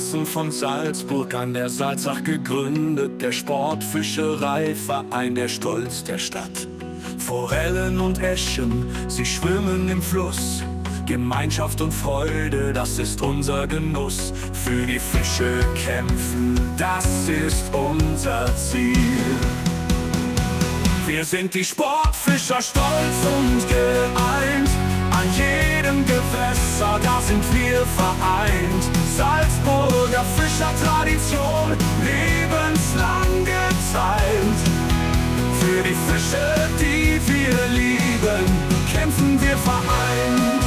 Herzen von Salzburg an der Salzach gegründet, der Sportfischereiverein, der Stolz der Stadt. Forellen und Äschen, sie schwimmen im Fluss. Gemeinschaft und Freude, das ist unser Genuss. Für die Fische kämpfen, das ist unser Ziel. Wir sind die Sportfischer, stolz und geeint. An jedem Gewässer, da sind wir vereint. Salzburger Fischertradition, lebenslang geteilt. Für die Fische, die wir lieben, kämpfen wir vereint.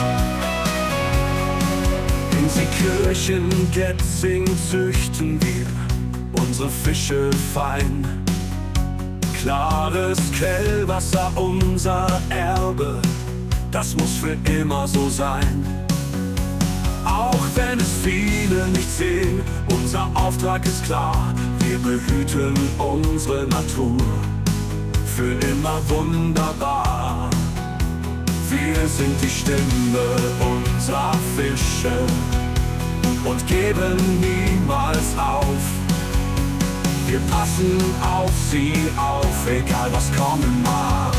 In Seekirchen, Getzing züchten wir unsere Fische fein. Klares Quellwasser, unser Erbe, das muss für immer so sein. Auch wenn es viele nicht sehen, unser Auftrag ist klar. Wir behüten unsere Natur für immer wunderbar. Wir sind die Stimme unserer Fische und geben niemals auf. Wir passen auf sie auf, egal was kommen mag.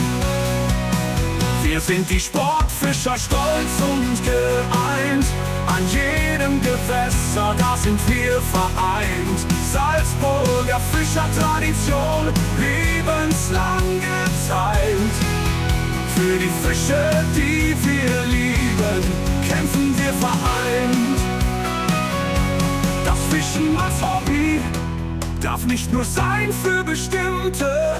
Wir sind die Sportfischer, stolz und geeint. An jedem Gewässer, da sind wir vereint. Salzburger Fischertradition, lebenslang geteilt. Für die Fische, die wir lieben, kämpfen wir vereint. Das Fischen als Hobby darf nicht nur sein für Bestimmte.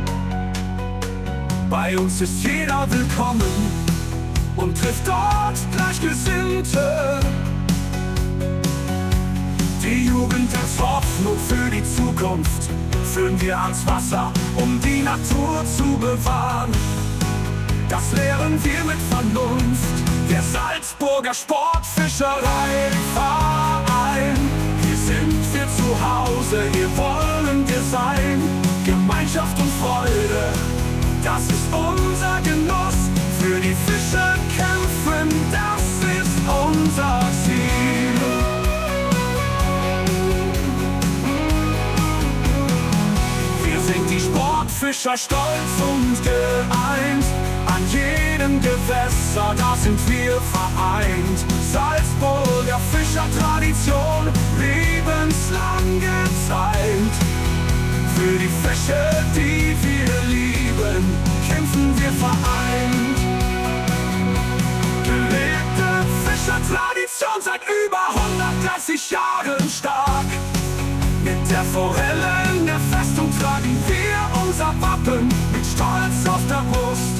Bei uns ist jeder willkommen und trifft dort Gleichgesinnte. Die Jugend als Hoffnung für die Zukunft führen wir ans Wasser, um die Natur zu bewahren. Das lehren wir mit Vernunft, der Salzburger Sportfischereiverein. Hier sind wir zu Hause, hier wollen wir sein. Gemeinschaft und Freude, das ist unser Genuss. Für die Fische kämpfen, das ist unser Ziel. Wir sind die Sportfischer, stolz und geeint. An jedem Gewässer, da sind wir vereint. Salzburger Fischertradition, lebenslang geteilt. Für die Fische, die wir lieben, kämpfen wir vereint. Gelebte Fischertradition seit über 130 Jahren stark. Mit der Forelle in der Festung tragen wir unser Wappen mit Stolz auf der Brust.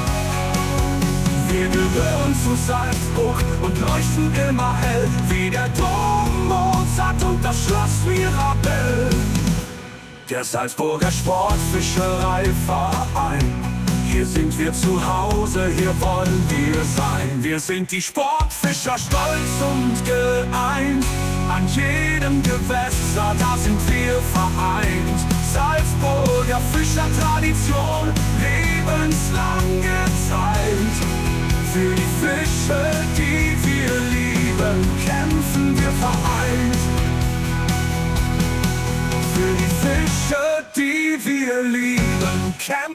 Wir gehören zu Salzburg und leuchten immer hell, wie der Dom, Mozart und das Schloss Mirabell. Der Salzburger Sportfischereiverein, hier sind wir zu Hause, hier wollen wir sein. Wir sind die Sportfischer, stolz und geeint. An jedem Gewässer, da sind wir vereint. Salzburger Fischertradition, lebenslang geteilt. Für die Fische, die wir lieben, kämpfen wir vereint. Für die Fische, die wir lieben, kämpfen